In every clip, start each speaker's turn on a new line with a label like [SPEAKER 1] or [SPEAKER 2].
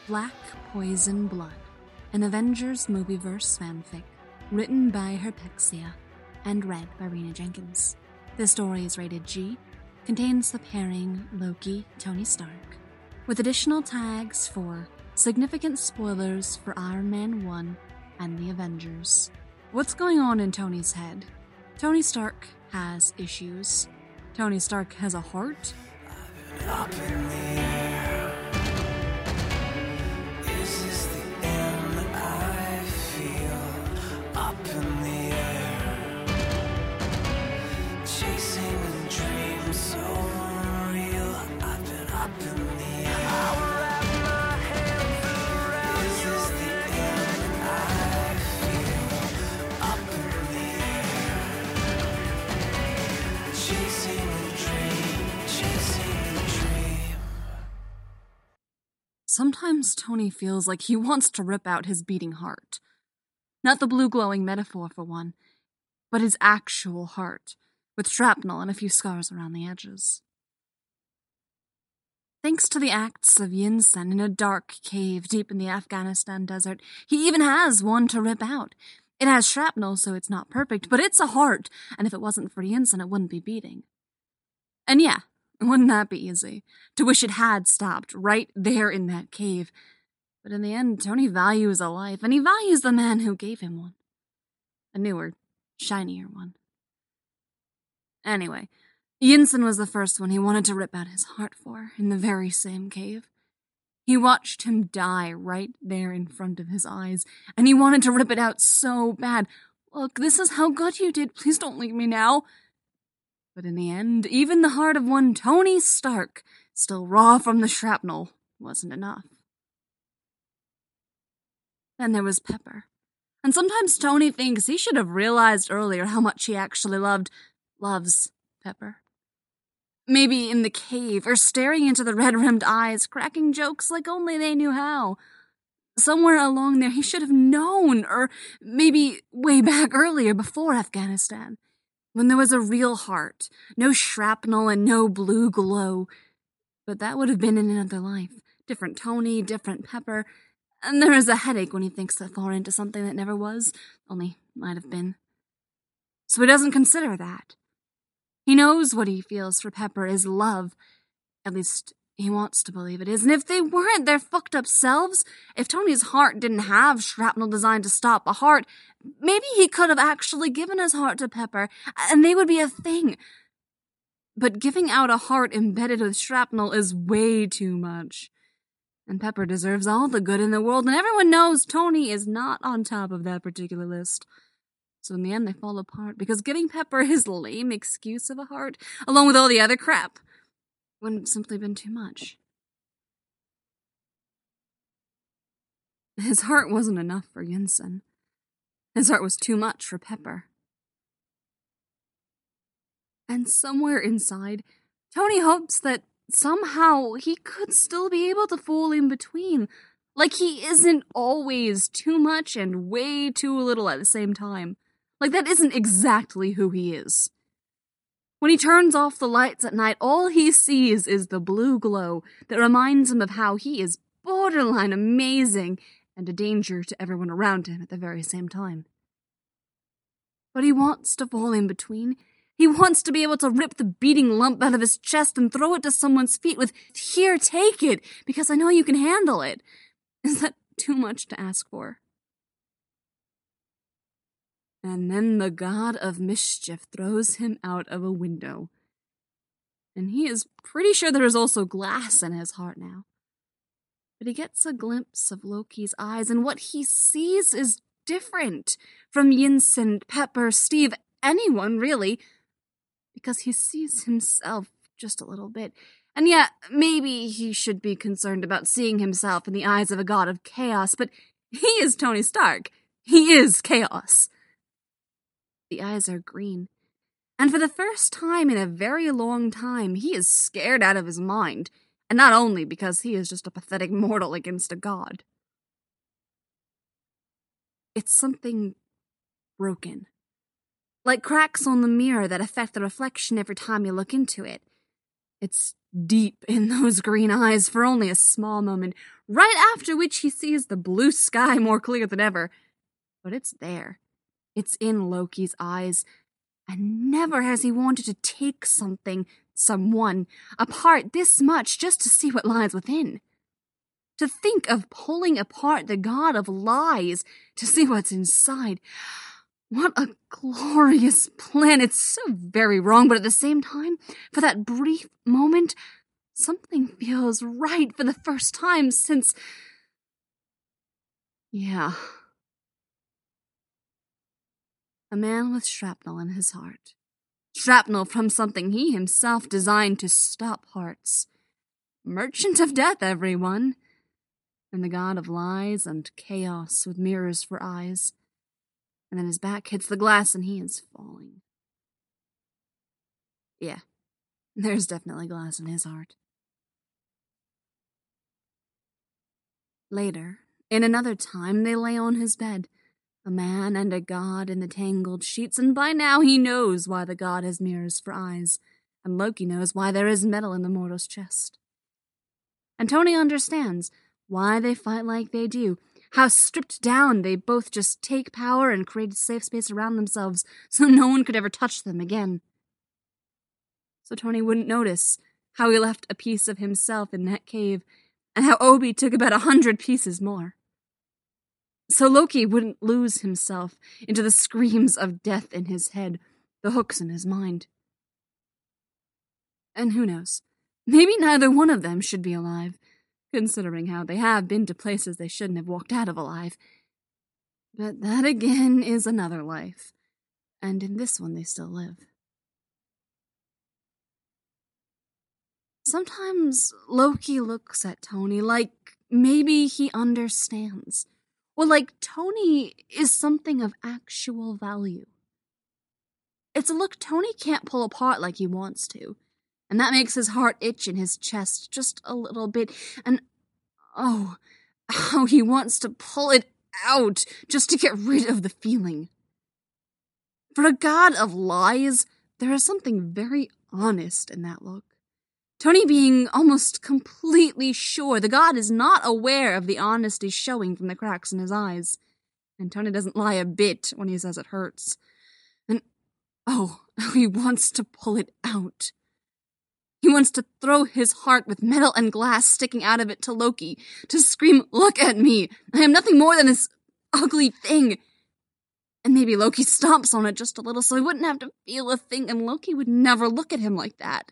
[SPEAKER 1] Black Poison Blood, an Avengers Movieverse fanfic, written by Herpexia and read by Rena Jenkins. This story is rated G, contains the pairing Loki, Tony Stark, with additional tags for significant spoilers for Iron Man 1 and the Avengers. What's going on in Tony's head? Tony Stark has issues. Tony Stark has a heart.
[SPEAKER 2] Up in the air. Is this the end I feel? Up in the air. Chasing a dream so real. I've been up in the air. I'll wrap my hands around. Is this the end I feel? Up in the air. Chasing a dream. Chasing a dream.
[SPEAKER 1] Sometimes Tony feels like he wants to rip out his beating heart. Not the blue glowing metaphor for one, but his actual heart, with shrapnel and a few scars around the edges. Thanks to the acts of Yinsen in a dark cave deep in the Afghanistan desert, he even has one to rip out. It has shrapnel, so it's not perfect, but it's a heart, and if it wasn't for Yinsen, it wouldn't be beating. And yeah, wouldn't that be easy? To wish it had stopped right there in that cave. But in the end, Tony values a life, and he values the man who gave him one. A newer, shinier one. Anyway, Yinsen was the first one he wanted to rip out his heart for, in the very same cave. He watched him die right there in front of his eyes, and he wanted to rip it out so bad. Look, this is how good you did. Please don't leave me now. But in the end, even the heart of one Tony Stark, still raw from the shrapnel, wasn't enough. Then there was Pepper. And sometimes Tony thinks he should have realized earlier how much he actually loves Pepper. Maybe in the cave, or staring into the red-rimmed eyes, cracking jokes like only they knew how. Somewhere along there he should have known, or maybe way back earlier before Afghanistan. When there was a real heart, no shrapnel and no blue glow. But that would have been in another life. Different Tony, different Pepper. And there is a headache when he thinks that far into something that never was, only might have been. So he doesn't consider that. He knows what he feels for Pepper is love. At least, he wants to believe it is. And if they weren't their fucked up selves, if Tony's heart didn't have shrapnel designed to stop a heart, maybe he could have actually given his heart to Pepper, and they would be a thing. But giving out a heart embedded with shrapnel is way too much. And Pepper deserves all the good in the world, and everyone knows Tony is not on top of that particular list. So in the end, they fall apart, because giving Pepper his lame excuse of a heart, along with all the other crap, wouldn't have simply been too much. His heart wasn't enough for Yinsen. His heart was too much for Pepper. And somewhere inside, Tony hopes that somehow he could still be able to fall in between. Like he isn't always too much and way too little at the same time. Like that isn't exactly who he is. When he turns off the lights at night, all he sees is the blue glow that reminds him of how he is borderline amazing and a danger to everyone around him at the very same time. But he wants to fall in between. He wants to be able to rip the beating lump out of his chest and throw it to someone's feet with, "Here, take it, because I know you can handle it." Is that too much to ask for? And then the god of mischief throws him out of a window. And he is pretty sure there is also glass in his heart now. But he gets a glimpse of Loki's eyes, and what he sees is different from Yinsen, Pepper, Steve, anyone really. Because he sees himself just a little bit. And yeah, maybe he should be concerned about seeing himself in the eyes of a god of chaos, but he is Tony Stark. He is chaos. The eyes are green. And for the first time in a very long time, he is scared out of his mind. And not only because he is just a pathetic mortal against a god. It's something broken. Like cracks on the mirror that affect the reflection every time you look into it. It's deep in those green eyes for only a small moment, right after which he sees the blue sky more clear than ever. But it's there. It's in Loki's eyes, and never has he wanted to take someone, apart this much just to see what lies within. To think of pulling apart the god of lies to see what's inside. What a glorious plan. It's so very wrong, but at the same time, for that brief moment, something feels right for the first time since... Yeah. A man with shrapnel in his heart. Shrapnel from something he himself designed to stop hearts. Merchant of death, everyone. And the god of lies and chaos with mirrors for eyes. And then his back hits the glass and he is falling. Yeah, there's definitely glass in his heart. Later, in another time, they lay on his bed, a man and a god in the tangled sheets, and by now he knows why the god has mirrors for eyes, and Loki knows why there is metal in the mortal's chest. And Tony understands why they fight like they do, how stripped down they both just take power and create a safe space around themselves so no one could ever touch them again. So Tony wouldn't notice how he left a piece of himself in that cave, and how Obi took about 100 pieces more. So Loki wouldn't lose himself into the screams of death in his head, the hooks in his mind. And who knows, maybe neither one of them should be alive, considering how they have been to places they shouldn't have walked out of alive. But that again is another life, and in this one they still live. Sometimes Loki looks at Tony like maybe he understands. Or like Tony is something of actual value. It's a look Tony can't pull apart like he wants to. And that makes his heart itch in his chest just a little bit. And oh, how he wants to pull it out just to get rid of the feeling. For a god of lies, there is something very honest in that look. Tony being almost completely sure the god is not aware of the honesty showing from the cracks in his eyes. And Tony doesn't lie a bit when he says it hurts. And oh, how he wants to pull it out. He wants to throw his heart with metal and glass sticking out of it to Loki, to scream, "Look at me! I am nothing more than this ugly thing!" And maybe Loki stomps on it just a little so he wouldn't have to feel a thing, and Loki would never look at him like that.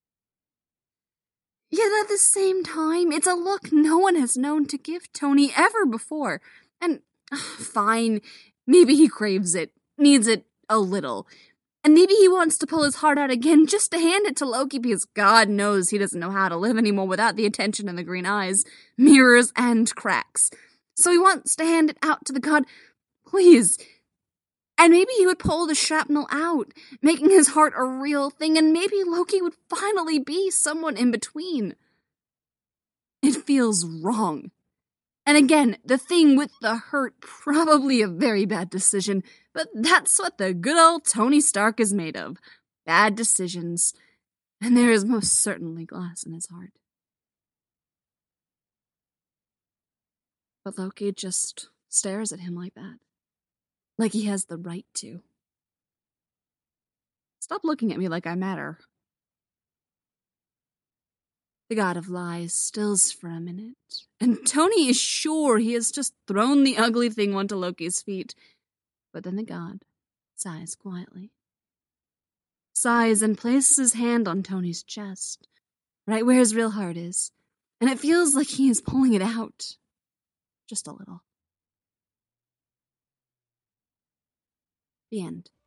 [SPEAKER 1] Yet at the same time, it's a look no one has known to give Tony ever before. And fine, maybe he craves it, needs it a little. And maybe he wants to pull his heart out again just to hand it to Loki because God knows he doesn't know how to live anymore without the attention and the green eyes, mirrors, and cracks. So he wants to hand it out to the god, please. And maybe he would pull the shrapnel out, making his heart a real thing, and maybe Loki would finally be someone in between. It feels wrong. And again, the thing with the hurt, probably a very bad decision, but that's what the good old Tony Stark is made of. Bad decisions. And there is most certainly glass in his heart. But Loki just stares at him like that. Like he has the right to. Stop looking at me like I matter. The god of lies stills for a minute, and Tony is sure he has just thrown the ugly thing onto Loki's feet. But then the god sighs quietly. Sighs and places his hand on Tony's chest, right where his real heart is, and it feels like he is pulling it out. Just a little. The end.